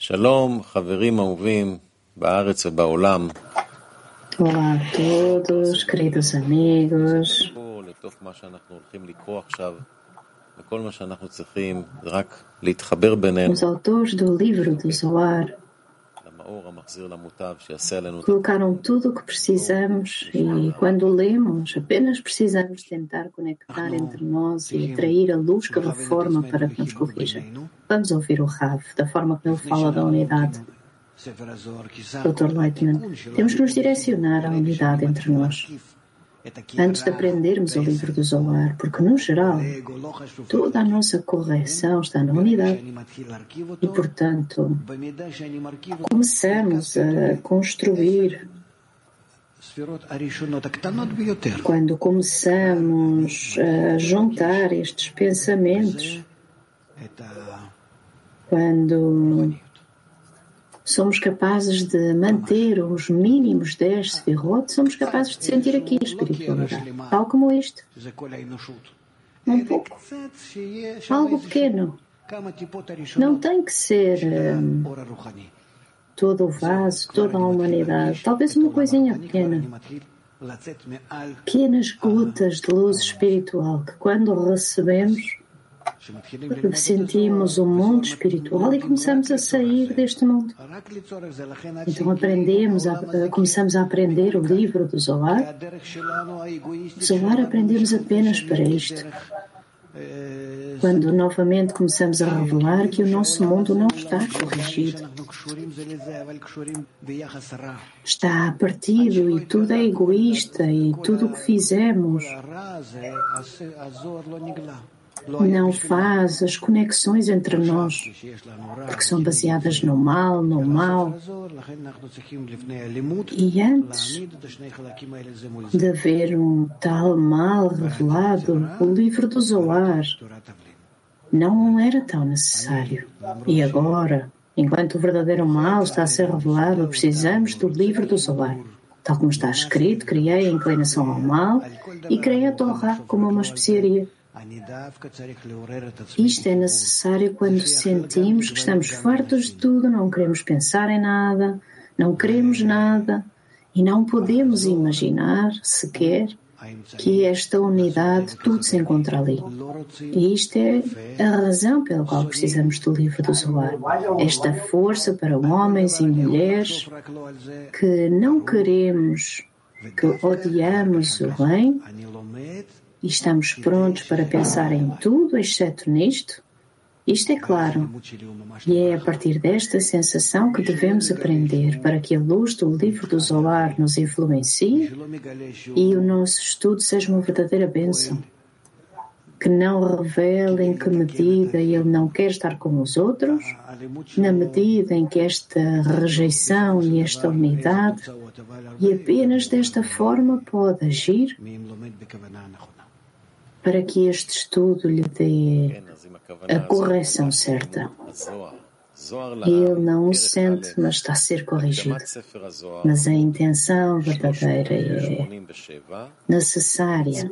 שלום, חברים אהובים בארץ ובעולם. Olá a todos, queridos amigos. לתוך מה שאנחנו הולכים לקרוא עכשיו, וכל מה שאנחנו צריכים זה רק להתחבר בינינו. Os autores do livro do Zohar למאור המחזיר למוטב שיעשה עלינו. colocaram tudo o que precisamos e quando lemos apenas precisamos tentar conectar entre nós e atrair a luz que reforma para que nos corrija. Vamos ouvir o Rav, da forma que ele fala da unidade. Dr. Leitman, temos que nos direcionar à unidade entre nós antes de aprendermos o livro do Zohar, porque, no geral, toda a nossa correção está na unidade. E, portanto, começamos a construir. Quando começamos a juntar estes pensamentos, quando somos capazes de manter os mínimos 10 sefirot, somos capazes de sentir aqui a espiritualidade. Tal como isto. Um pouco. Algo pequeno. Não tem que ser todo o vaso, toda a humanidade. Talvez uma coisinha pequena. Pequenas gotas de luz espiritual que, quando recebemos, sentimos o mundo espiritual e começamos a sair deste mundo. Então começamos a aprender o livro do Zohar. Zohar aprendemos apenas para isto. Quando novamente começamos a revelar que o nosso mundo não está corrigido. Está partido e tudo é egoísta e tudo o que fizemos não faz as conexões entre nós, porque são baseadas no mal. E antes de haver um tal mal revelado, o livro do Zohar não era tão necessário. E agora, enquanto o verdadeiro mal está a ser revelado, precisamos do livro do Zohar. Tal como está escrito, criei a inclinação ao mal e criei a Torá como uma especiaria. Isto é necessário quando sentimos que estamos fartos de tudo, não queremos pensar em nada, não queremos nada e não podemos imaginar sequer que esta unidade tudo se encontra ali. E isto é a razão pela qual precisamos do livro do Zohar. Esta força para homens e mulheres que não queremos, que odiamos o bem, e estamos prontos para pensar em tudo, exceto nisto? Isto é claro. E é a partir desta sensação que devemos aprender para que a luz do livro do Zohar nos influencie e o nosso estudo seja uma verdadeira bênção. Que não revele em que medida ele não quer estar com os outros, na medida em que esta rejeição e esta unidade, e apenas desta forma pode agir para que este estudo lhe dê a correção certa. Ele não o sente, mas está a ser corrigido. Mas a intenção verdadeira é necessária.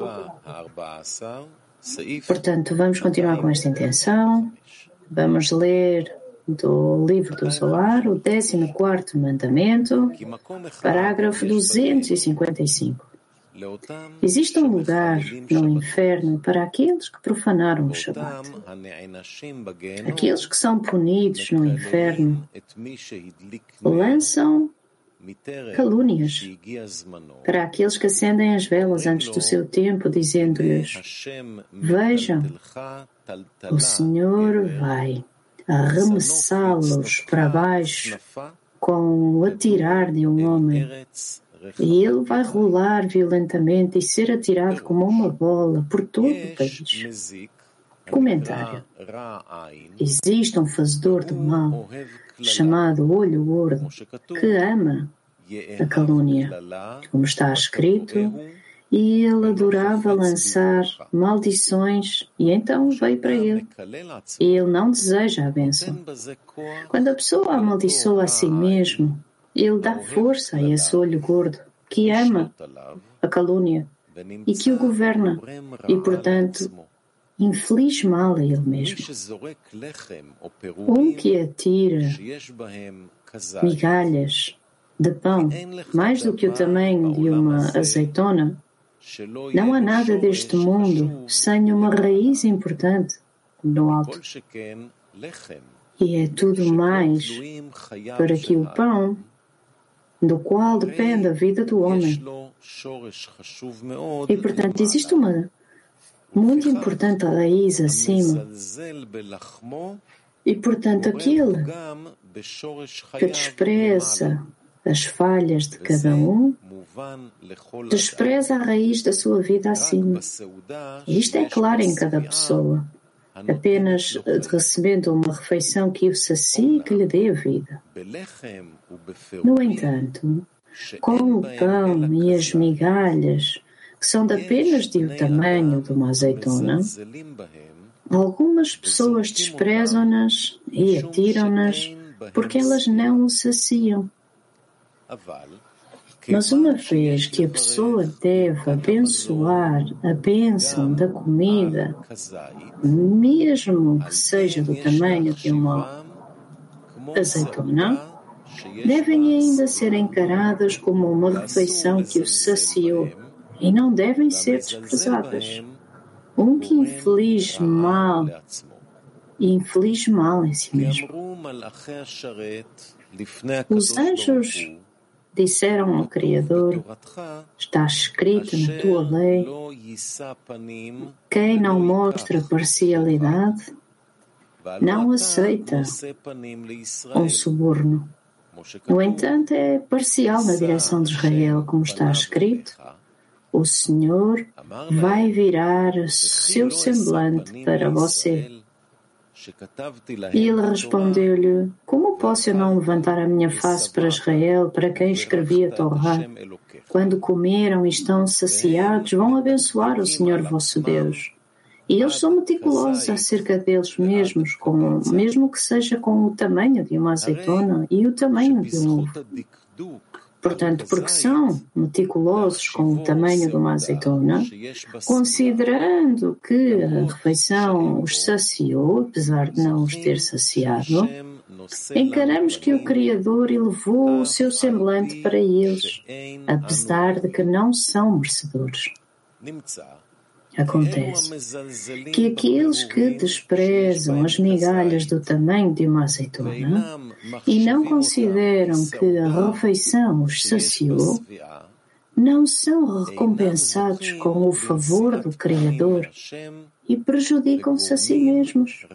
Portanto, vamos continuar com esta intenção. Vamos ler do livro do Zohar, o 14º mandamento, parágrafo 255. Existe um lugar no inferno para aqueles que profanaram o Shabat. Aqueles que são punidos no inferno lançam calúnias para aqueles que acendem as velas antes do seu tempo, dizendo-lhes: vejam, o Senhor vai arremessá-los para baixo com o atirar de um homem. E ele vai rolar violentamente e ser atirado como uma bola por todo o país. Comentário. Existe um fazedor do mal, chamado Olho Gordo, que ama a calúnia, como está escrito, e ele adorava lançar maldições, e então veio para ele. E ele não deseja a bênção. Quando a pessoa amaldiçoa a si mesmo, ele dá força a esse olho gordo, que ama a calúnia e que o governa. E, portanto, infeliz mal a ele mesmo. Que atira migalhas de pão, mais do que o tamanho de uma azeitona, não há nada deste mundo sem uma raiz importante no alto. E é tudo mais para que o pão, do qual depende a vida do homem. E, portanto, existe uma muito importante raiz acima. E, portanto, aquele que despreza as falhas de cada um, despreza a raiz da sua vida acima. E isto é claro em cada pessoa. Apenas recebendo uma refeição que o sacie e que lhe dê a vida. No entanto, com o pão e as migalhas, que são apenas de o tamanho de uma azeitona, algumas pessoas desprezam-nas e atiram-nas porque elas não o saciam. Mas uma vez que a pessoa deve abençoar a bênção da comida, mesmo que seja do tamanho de uma azeitona, devem ainda ser encaradas como uma refeição que o saciou e não devem ser desprezadas. Que inflige mal em si mesmo. Os anjos disseram ao Criador: está escrito na tua lei, quem não mostra parcialidade não aceita um suborno. No entanto, é parcial na direção de Israel, como está escrito: o Senhor vai virar o seu semblante para você. E ele respondeu-lhe: como posso eu não levantar a minha face para Israel, para quem escrevi a Torá? Quando comeram e estão saciados, vão abençoar o Senhor vosso Deus. E eles são meticulosos acerca deles mesmos, mesmo que seja com o tamanho de uma azeitona e o tamanho de um ovo. Portanto, porque são meticulosos com o tamanho de uma azeitona, considerando que a refeição os saciou, apesar de não os ter saciado, encaramos que o Criador elevou o seu semblante para eles, apesar de que não são merecedores. Acontece que aqueles que desprezam as migalhas do tamanho de uma azeitona e não consideram que a refeição os saciou, não são recompensados com o favor do Criador e prejudicam-se a si mesmos.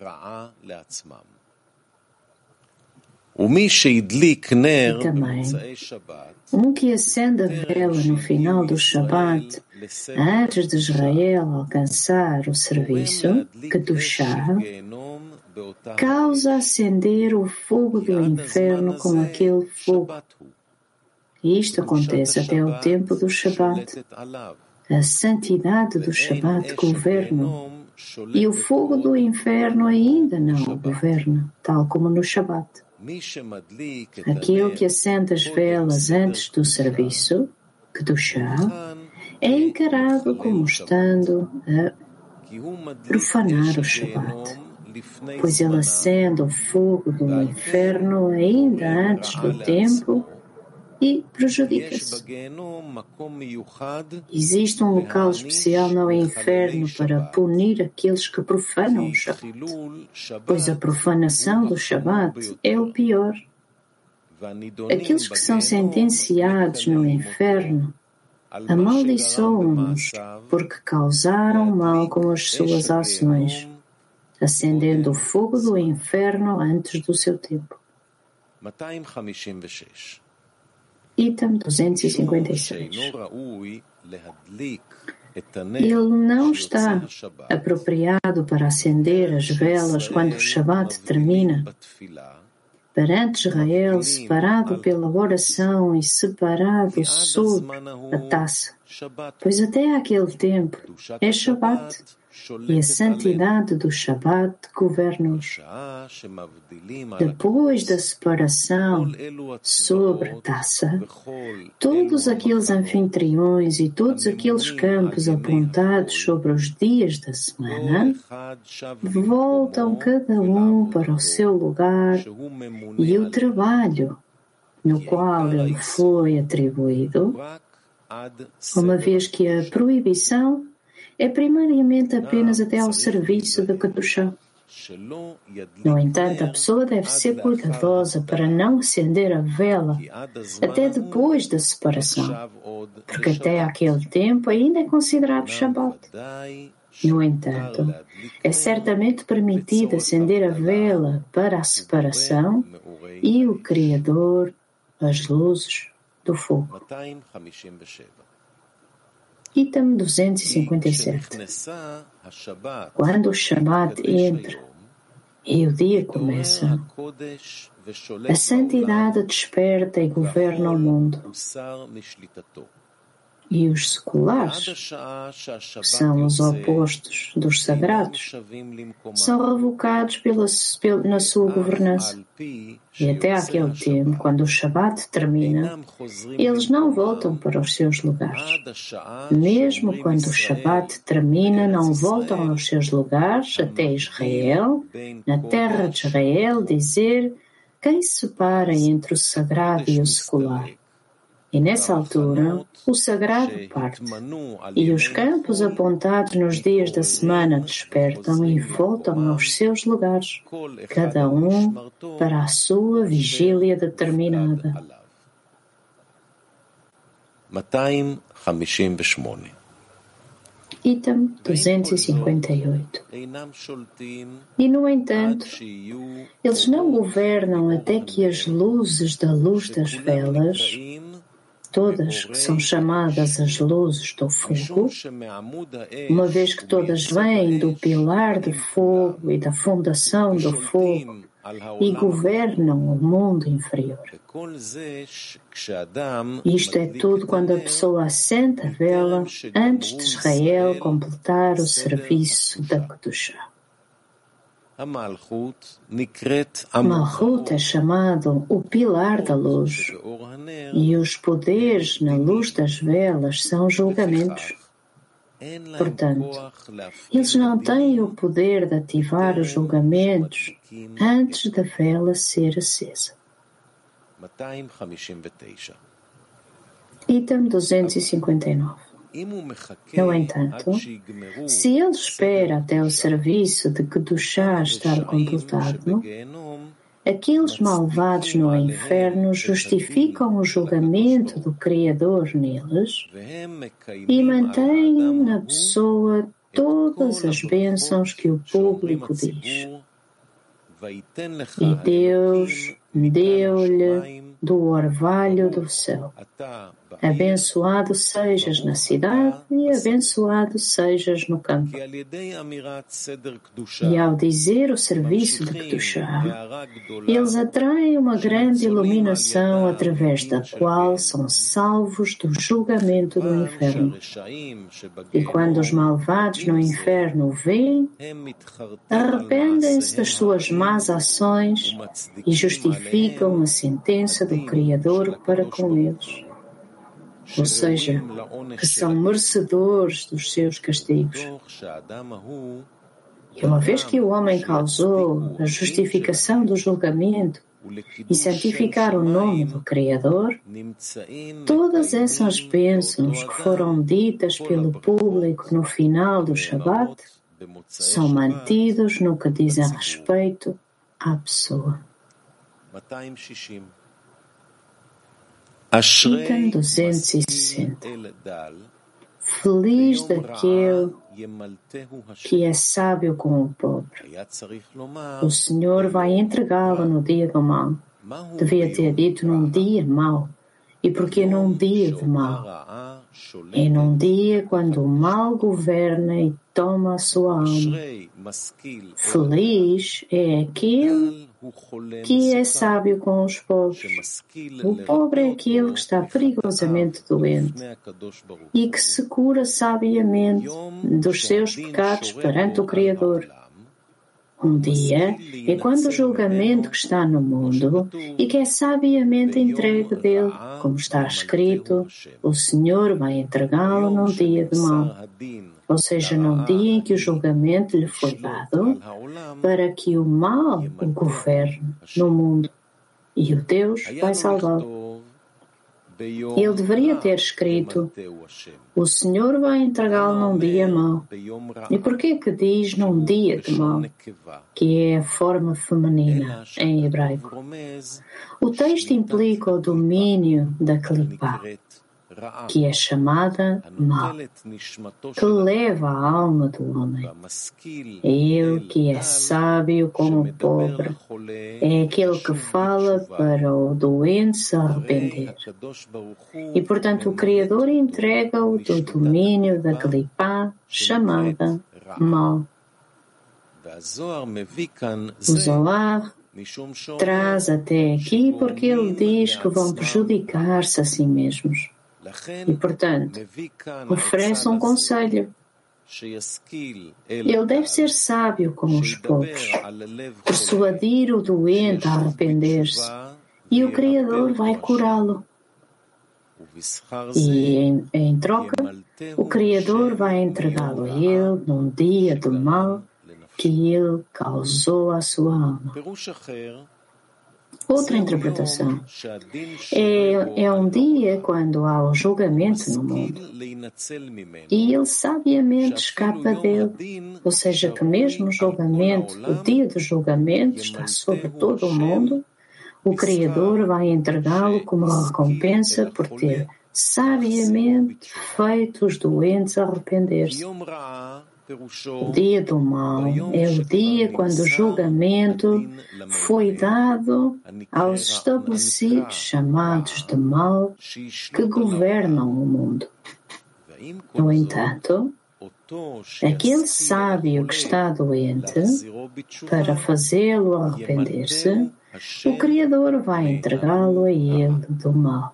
E também, que acende a vela no final do Shabat, antes de Israel alcançar o serviço, Kedushá, causa acender o fogo do inferno com aquele fogo. E isto acontece até o tempo do Shabat. A santidade do Shabat governa, e o fogo do inferno ainda não o governa, tal como no Shabat. Aquele que acende as velas antes do serviço, Kedushá, é encarado como estando a profanar o Shabat, pois ele acende o fogo do inferno ainda antes do tempo e prejudica-se. Existe um local especial no inferno para punir aqueles que profanam o Shabat, pois a profanação do Shabat é o pior. Aqueles que são sentenciados no inferno amaldiçoam-nos porque causaram mal com as suas ações, acendendo o fogo do inferno antes do seu tempo. Item 256. Ele não está apropriado para acender as velas quando o Shabat termina, perante Israel, separado pela oração e separado sob a taça, pois até aquele tempo é Shabat, e a santidade do Shabat governa-os. Depois da separação sobre Taça, todos aqueles anfitriões e todos aqueles campos apontados sobre os dias da semana voltam cada um para o seu lugar e o trabalho no qual ele foi atribuído, uma vez que a proibição é primariamente apenas até ao serviço da Kedushá. No entanto, a pessoa deve ser cuidadosa para não acender a vela até depois da separação, porque até aquele tempo ainda é considerado Shabat. No entanto, é certamente permitido acender a vela para a separação e o Criador, as luzes do fogo. Item 257. Quando o Shabat entra e o dia começa, a santidade desperta e governa o mundo. E os seculares, que são os opostos dos sagrados, são revocados na sua governança. E até aquele tempo, quando o Shabat termina, eles não voltam para os seus lugares. Mesmo quando o Shabat termina, não voltam aos seus lugares até Israel, na terra de Israel, dizer quem separa entre o sagrado e o secular. E nessa altura, o sagrado parte, e os campos apontados nos dias da semana despertam e voltam aos seus lugares, cada um para a sua vigília determinada. 258. Item 258. E, no entanto, eles não governam até que as luzes da luz das velas, todas que são chamadas as luzes do fogo, uma vez que todas vêm do pilar de fogo e da fundação do fogo e governam o mundo inferior. Isto é tudo quando a pessoa acende a vela antes de Israel completar o serviço da Kedushá. Malchut é chamado o pilar da luz, e os poderes na luz das velas são julgamentos. Portanto, eles não têm o poder de ativar os julgamentos antes da vela ser acesa. Item 259. No entanto, se ele espera até o serviço de Kedushá estar completado, aqueles malvados no inferno justificam o julgamento do Criador neles e mantêm na pessoa todas as bênçãos que o público diz. E Deus deu-lhe do orvalho do céu. Abençoado sejas na cidade e abençoado sejas no campo. E ao dizer o serviço de Kedushá, eles atraem uma grande iluminação através da qual são salvos do julgamento do inferno. E quando os malvados no inferno o veem, arrependem-se das suas más ações e justificam a sentença do Criador para com eles. Ou seja, que são merecedores dos seus castigos. E uma vez que o homem causou a justificação do julgamento e santificar o nome do Criador, todas essas bênçãos que foram ditas pelo público no final do Shabat são mantidos no que diz a respeito à pessoa. Item 260. Feliz daquele que é sábio com o pobre. O Senhor vai entregá-lo no dia do mal. Devia ter dito num dia mau. E porque num dia de mal? É num dia quando o mal governa e toma a sua alma. Feliz é aquele que é sábio com os pobres. O pobre é aquele que está perigosamente doente e que se cura sabiamente dos seus pecados perante o Criador. Um dia é quando o julgamento que está no mundo e que é sabiamente entregue dele, como está escrito, o Senhor vai entregá-lo num dia de mal, ou seja, num dia em que o julgamento lhe foi dado, para que o mal o governe no mundo, e o Deus vai salvá-lo. Ele deveria ter escrito, o Senhor vai entregá-lo num dia mau. E por que diz num dia de mal, que é a forma feminina em hebraico? O texto implica o domínio da clipá, que é chamada mal, que leva a alma do homem. Ele que é sábio como o pobre é aquele que fala para o doente se arrepender. E, portanto, o Criador entrega-o do domínio da clipá chamada mal. O Zohar traz até aqui porque ele diz que vão prejudicar-se a si mesmos. E, portanto, oferece um conselho. Ele deve ser sábio com os pobres, persuadir o doente a arrepender-se, e o Criador vai curá-lo. E, em troca, o Criador vai entregá-lo a ele num dia do mal que ele causou à sua alma. Outra interpretação é um dia quando há o julgamento no mundo e ele sabiamente escapa dele, ou seja, que mesmo o julgamento, o dia do julgamento está sobre todo o mundo, o Criador vai entregá-lo como recompensa por ter sabiamente feito os doentes arrepender-se. O dia do mal é o dia quando o julgamento foi dado aos estabelecidos chamados de mal que governam o mundo. No entanto, aquele sábio que está doente, para fazê-lo arrepender-se, o Criador vai entregá-lo a ele do mal.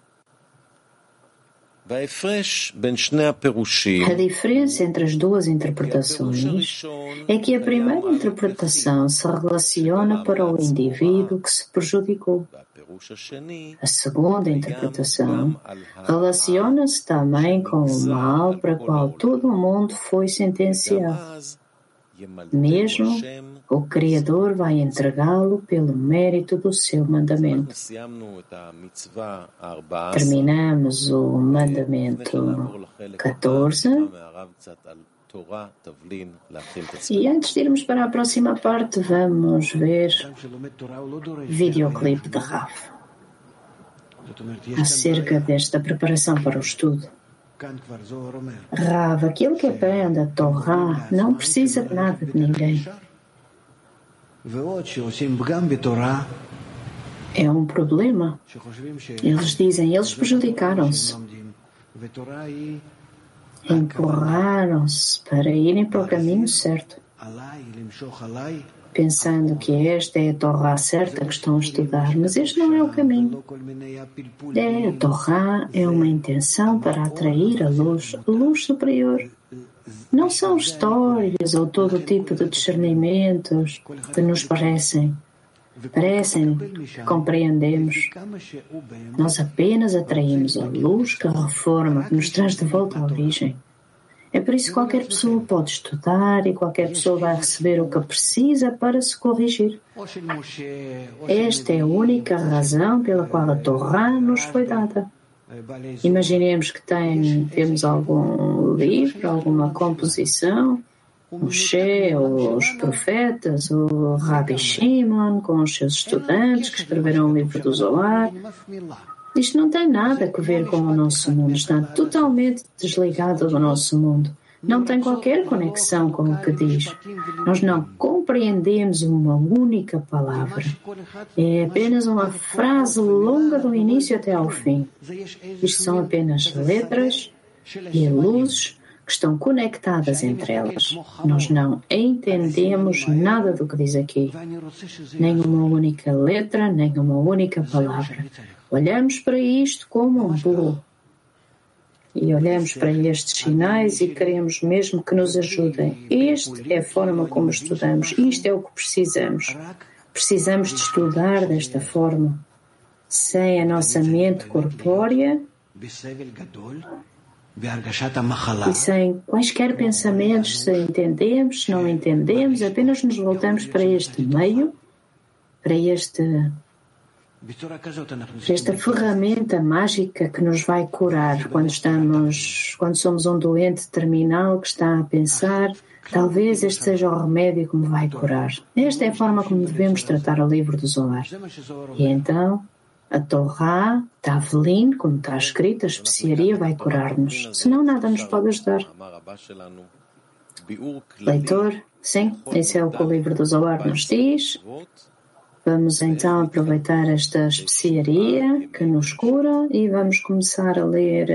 A diferença entre as duas interpretações é que a primeira interpretação se relaciona para o indivíduo que se prejudicou. A segunda interpretação relaciona-se também com o mal para o qual todo o mundo foi sentenciado. Mesmo o Criador vai entregá-lo pelo mérito do seu mandamento. Terminamos o mandamento 14. E antes de irmos para a próxima parte, vamos ver videoclipe de Rav acerca desta preparação para o estudo. Rav, aquele que aprende a Torá não precisa de nada de ninguém. É um problema. Eles dizem, eles prejudicaram-se. Empurraram-se para irem para o caminho certo, pensando que esta é a Torá certa que estão a estudar, mas este não é o caminho. A Torá é uma intenção para atrair a luz superior. Não são histórias ou todo tipo de discernimentos que nos parecem que compreendemos. Nós apenas atraímos a luz que reforma, que nos traz de volta à origem. É por isso que qualquer pessoa pode estudar e qualquer pessoa vai receber o que precisa para se corrigir. Esta é a única razão pela qual a Torá nos foi dada. Imaginemos que temos algum livro, alguma composição, Moshe, ou os profetas, ou Rabbi Shimon, com os seus estudantes que escreveram o livro do Zohar. Isto não tem nada a ver com o nosso mundo, está totalmente desligado do nosso mundo. Não tem qualquer conexão com o que diz. Nós não compreendemos uma única palavra. É apenas uma frase longa do início até ao fim. Isto são apenas letras e luzes que estão conectadas entre elas. Nós não entendemos nada do que diz aqui, nem uma única letra, nem uma única palavra. Olhamos para isto como um burro e olhamos para estes sinais e queremos mesmo que nos ajudem. Esta é a forma como estudamos. Isto é o que precisamos. Precisamos de estudar desta forma, sem a nossa mente corpórea e sem quaisquer pensamentos, se entendemos, se não entendemos, apenas nos voltamos para este meio, para esta ferramenta mágica que nos vai curar quando somos um doente terminal que está a pensar, talvez este seja o remédio que me vai curar. Esta é a forma como devemos tratar o livro do Zohar. E então, a Torá, Tavlin, como está escrito, a especiaria vai curar-nos. Senão nada nos pode ajudar. Leitor, sim, esse é o que o livro do Zohar nos diz. Vamos então aproveitar esta especiaria que nos cura e vamos começar a ler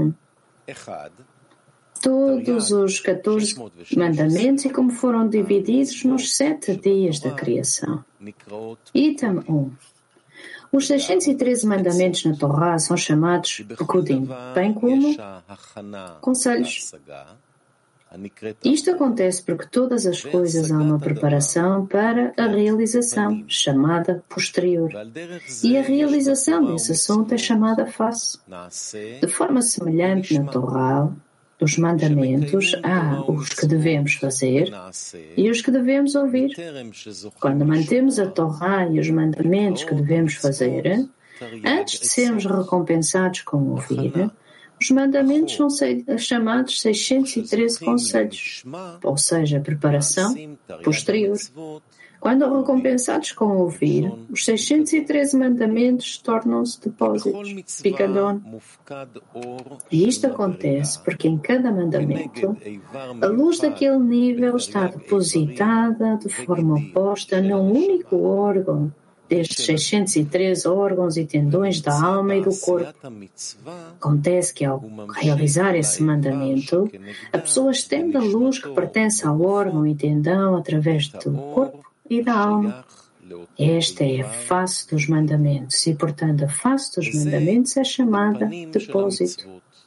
todos os 14 mandamentos e como foram divididos nos 7 dias da criação. Item 1. Os 613 mandamentos na Torá são chamados Pekudim, bem como conselhos. Isto acontece porque todas as coisas há uma preparação para a realização, chamada posterior. E a realização desse assunto é chamada face. De forma semelhante na Torá, dos mandamentos, há os que devemos fazer e os que devemos ouvir. Quando mantemos a Torá e os mandamentos que devemos fazer, antes de sermos recompensados com ouvir, os mandamentos são chamados 613 conselhos, ou seja, preparação posterior. Quando recompensados com ouvir, os 613 mandamentos tornam-se depósitos, picadon. E isto acontece porque em cada mandamento, a luz daquele nível está depositada de forma oposta num único órgão destes 613 órgãos e tendões da alma e do corpo. Acontece que, ao realizar esse mandamento, a pessoa estende a luz que pertence ao órgão e tendão através do corpo e da alma. Esta é a face dos mandamentos e, portanto, a face dos mandamentos é chamada depósito.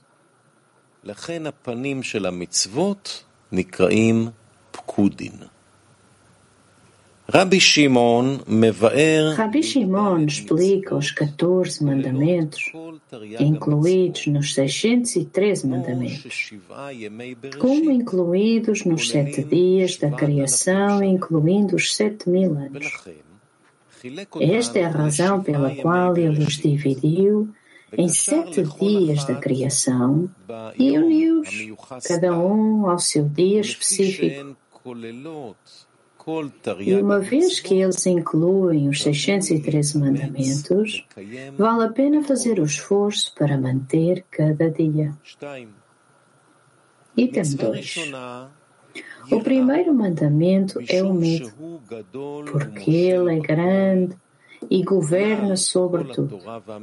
Rabbi Shimon explica os 14 mandamentos incluídos nos 613 mandamentos, como incluídos nos 7 dias da criação, incluindo os 7.000 anos. Esta é a razão pela qual ele os dividiu em 7 dias da criação e uniu-os, cada um ao seu dia específico. E uma vez que eles incluem os 613 mandamentos, vale a pena fazer o esforço para manter cada dia. Item 2. O primeiro mandamento é o medo, porque ele é grande e governa sobre tudo.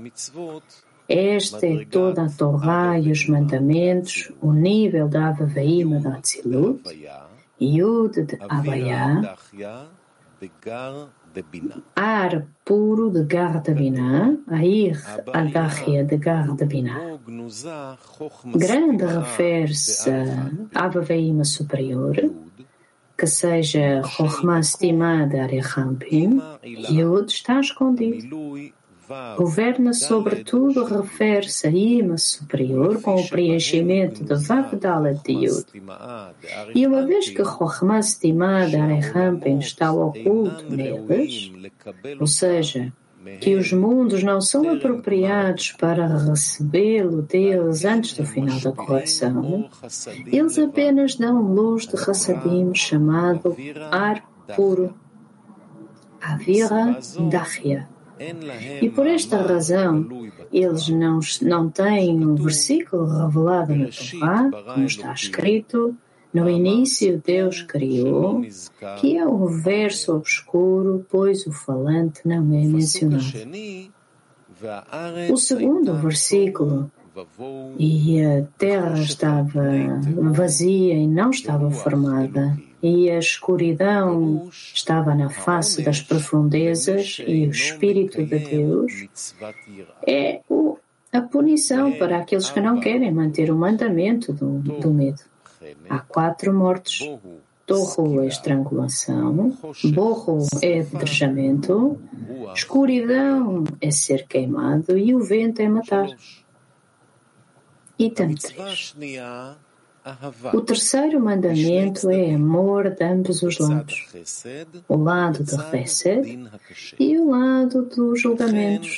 Esta é toda a Torá e os mandamentos, o nível da Avaveima da Atzilut, Yud de Havaiá, ar puro de Gar de Binah, Air Adachia de Gar de Binah. Grande refere-se a Avaveima superior, que seja Chokhmah estimada Arechampim, Yud está escondido. Governa sobretudo, refere-se a Ima superior com o preenchimento de Vav Dalet de Yud. E uma vez que Chokhmah estimada Arechampim está oculto neles, ou seja, que os mundos não são apropriados para recebê-lo deles antes do final da correção, eles apenas dão luz de Hassadim chamado ar puro, Avira Dachia. E por esta razão, eles não têm um versículo revelado na Torá, como está escrito, no início Deus criou, que é o verso obscuro, pois o falante não é mencionado. O segundo versículo e a terra estava vazia e não estava formada, e a escuridão estava na face das profundezas, e o Espírito de Deus é a punição para aqueles que não querem manter o mandamento do medo. Há 4 mortes. Tohu é estrangulação, borro é apedrejamento, escuridão é ser queimado e o vento é matar. Item 3. O terceiro mandamento é amor de ambos os lados, o lado de Chesed e o lado dos julgamentos.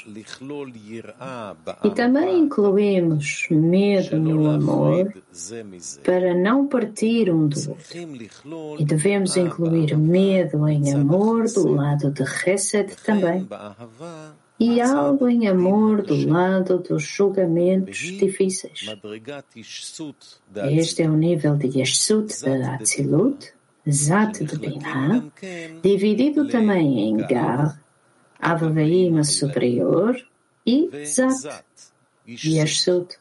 E também incluímos medo no amor para não partir um do outro. E devemos incluir medo em amor do lado de Chesed também. E algo em amor do lado dos julgamentos difíceis. Este é o nível de Yeshut da Atzilut, Zat de Binah, dividido também em Gar, Avaveima superior e Zat, Yeshut.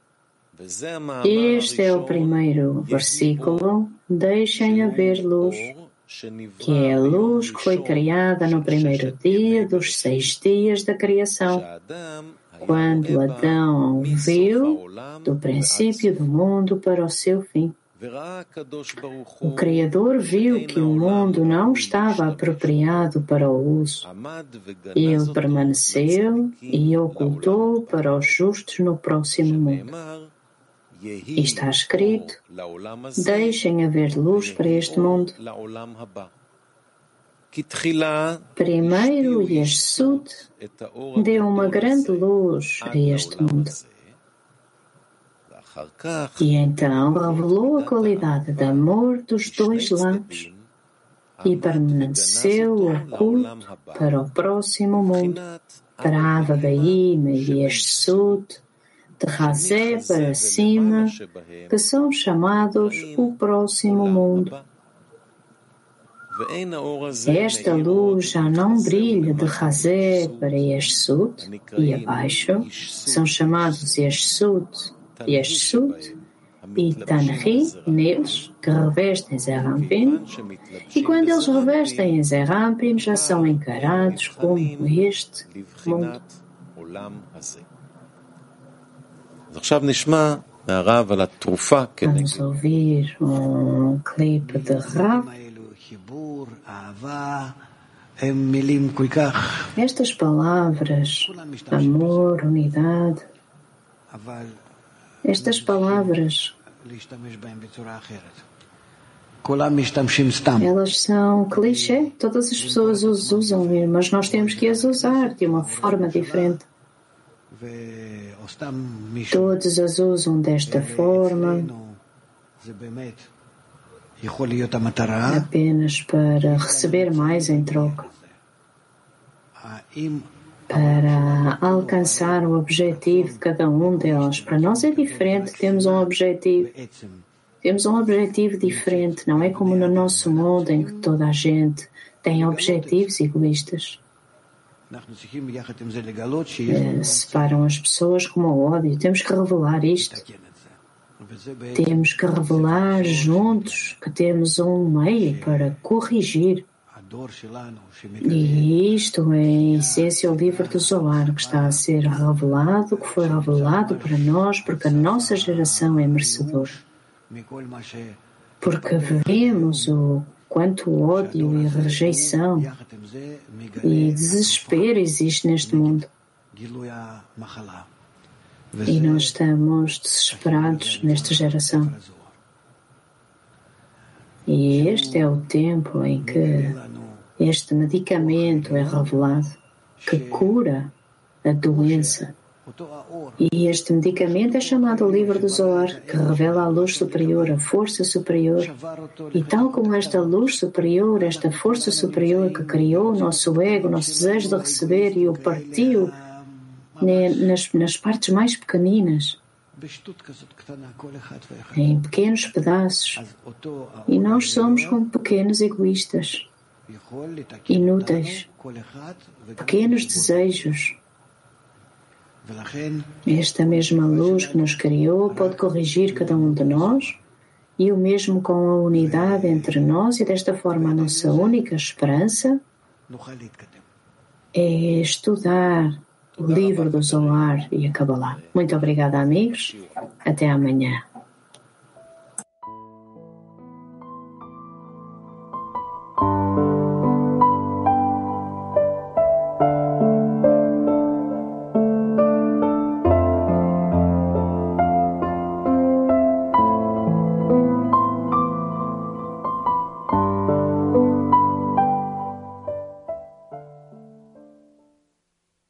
Este é o primeiro versículo, deixem haver luz, que é a luz que foi criada no primeiro dia dos 6 dias da criação, quando Adão viu do princípio do mundo para o seu fim. O Criador viu que o mundo não estava apropriado para o uso. Ele permaneceu e ocultou para os justos no próximo mundo. E está escrito: deixem haver luz para este mundo. Primeiro, Yeshut deu uma grande luz a este mundo. E então revelou a qualidade de amor dos 2 lados e permaneceu oculto para o próximo mundo, para Avaveim e Yeshut, de Razé para cima, que são chamados o próximo mundo. Esta luz já não brilha de Razé para Yeshut e abaixo, são chamados Yeshut e Tanri, neles, que revestem Zerampin, e quando eles revestem em Zerampin, já são encarados como este mundo. Vamos ouvir um clipe de Rav. Estas palavras, amor, unidade, estas palavras, elas são clichê, todas as pessoas os usam, mas nós temos que as usar de uma forma diferente. Todos as usam desta forma, apenas para receber mais em troca, para alcançar o objetivo de cada um delas. Para nós é diferente, temos um objetivo diferente, não é como no nosso mundo em que toda a gente tem objetivos egoístas. Separam as pessoas como o ódio. Temos que revelar isto. Temos que revelar juntos que temos um meio para corrigir. E isto é, em essência, o livro do Zohar, que está a ser revelado, que foi revelado para nós, porque a nossa geração é merecedora. Porque vemos o quanto ódio e rejeição e desespero existe neste mundo. E nós estamos desesperados nesta geração. E este é o tempo em que este medicamento é revelado, que cura a doença. E este medicamento é chamado o livro do Zohar, que revela a luz superior, a força superior. E tal como esta luz superior, esta força superior que criou o nosso ego, o nosso desejo de receber e o partiu nas partes mais pequeninas, em pequenos pedaços. E nós somos como pequenos egoístas, inúteis, pequenos desejos. Esta mesma luz que nos criou pode corrigir cada um de nós, e o mesmo com a unidade entre nós, e desta forma a nossa única esperança é estudar o livro do Zohar e a Kabbalah. Muito obrigada, amigos. Até amanhã.